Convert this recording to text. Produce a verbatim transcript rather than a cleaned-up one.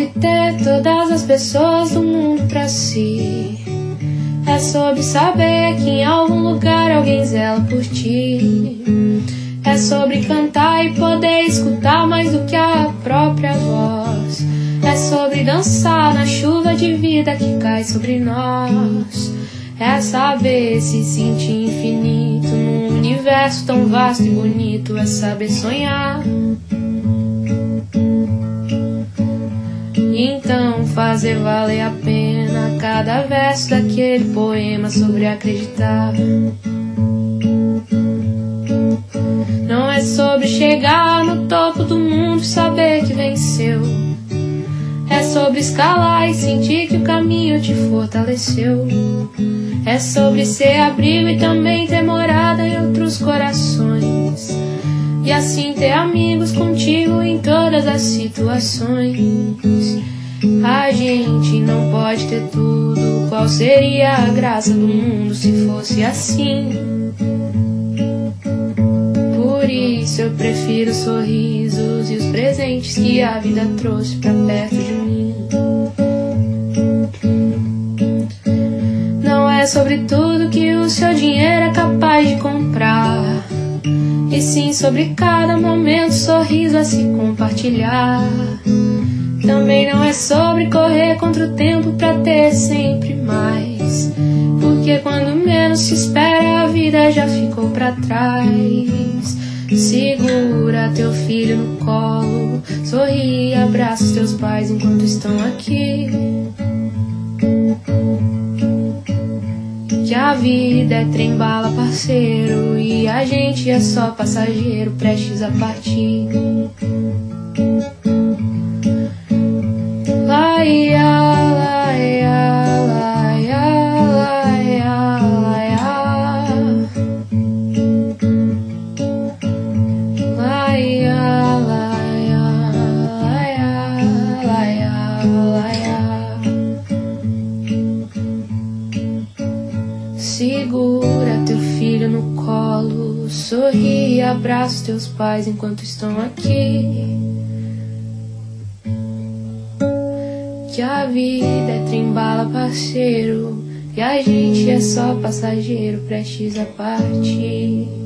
sobre ter todas as pessoas do mundo pra si. É sobre saber que em algum lugar alguém zela por ti. É sobre cantar e poder escutar mais do que a própria voz. É sobre dançar na chuva de vida que cai sobre nós. É saber se sentir infinito num universo tão vasto e bonito. É saber sonhar. Então fazer valer a pena cada verso daquele poema sobre acreditar. Não é sobre chegar no topo do mundo e saber que venceu. É sobre escalar e sentir que o caminho te fortaleceu. É sobre ser abrigo e também ter morada em outros corações. E assim ter amigos contigo em todas as situações. A gente não pode ter tudo. Qual seria a graça do mundo se fosse assim? Por isso eu prefiro os sorrisos e os presentes que a vida trouxe pra perto de mim. Não é sobre tudo que o seu dinheiro é capaz de comprar, e sim sobre cada momento, sorriso a se compartilhar. Também não é sobre correr contra o tempo pra ter sempre mais, porque quando menos se espera a vida já ficou pra trás. Segura teu filho no colo, sorri e abraça os teus pais enquanto estão aqui. Que a vida é trem-bala, parceiro, e a gente é só passageiro prestes a partir. Laia, laia, laia, laia, laia. Laia, laia, laia, laia, laia. Segura teu filho no colo, sorri e abraça os teus pais enquanto estão aqui. Que a vida é trem-bala, parceiro, e a gente é só passageiro prestes a partir.